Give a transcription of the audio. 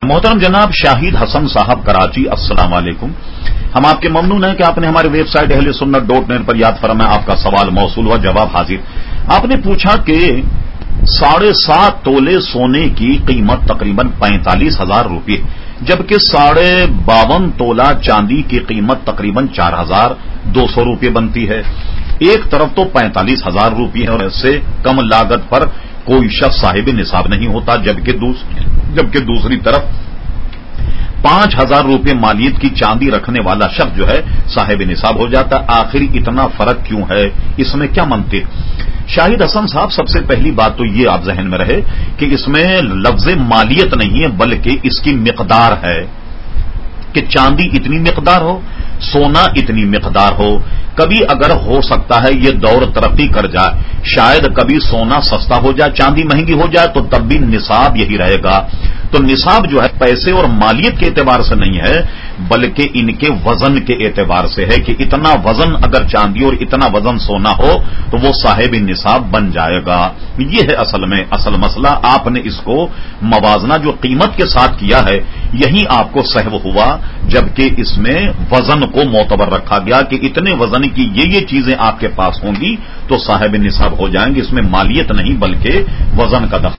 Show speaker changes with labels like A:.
A: محترم جناب شاہد حسن صاحب کراچی، السلام علیکم۔ ہم آپ کے ممنون ہیں کہ آپ نے ہماری ویب سائٹ اہلسنت.net پر یاد فرمایا، آپ کا سوال موصول ہوا، جواب حاضر۔ آپ نے پوچھا کہ 7.5 تولے سونے کی قیمت تقریباً 45,000 روپے، جبکہ 52.5 تولہ چاندی کی قیمت تقریباً 4,200 روپے بنتی ہے۔ ایک طرف تو 45,000 روپے ہے اور اس سے کم لاگت پر کوئی شخص صاحب نصاب نہیں ہوتا، جبکہ دوسری طرف 5,000 روپے مالیت کی چاندی رکھنے والا شخص جو ہے صاحب نصاب ہو جاتا ہے۔ آخر اتنا فرق کیوں ہے؟ اس میں کیا منطق؟ شاہد حسن صاحب، سب سے پہلی بات تو یہ آپ ذہن میں رہے کہ اس میں لفظ مالیت نہیں ہے بلکہ اس کی مقدار ہے کہ چاندی اتنی مقدار ہو، سونا اتنی مقدار ہو۔ کبھی اگر ہو سکتا ہے یہ دور ترقی کر جائے، شاید کبھی سونا سستا ہو جائے، چاندی مہنگی ہو جائے، تو تب بھی نصاب یہی رہے گا۔ تو نصاب جو ہے پیسے اور مالیت کے اعتبار سے نہیں ہے بلکہ ان کے وزن کے اعتبار سے ہے کہ اتنا وزن اگر چاندی اور اتنا وزن سونا ہو تو وہ صاحب نصاب بن جائے گا۔ یہ ہے اصل مسئلہ۔ آپ نے اس کو موازنہ جو قیمت کے ساتھ کیا ہے یہی آپ کو سہو ہوا، جبکہ اس میں وزن کو معتبر رکھا گیا کہ اتنے وزن کی یہ چیزیں آپ کے پاس ہوں گی تو صاحب نصاب ہو جائیں گے۔ اس میں مالیت نہیں بلکہ وزن کا دخل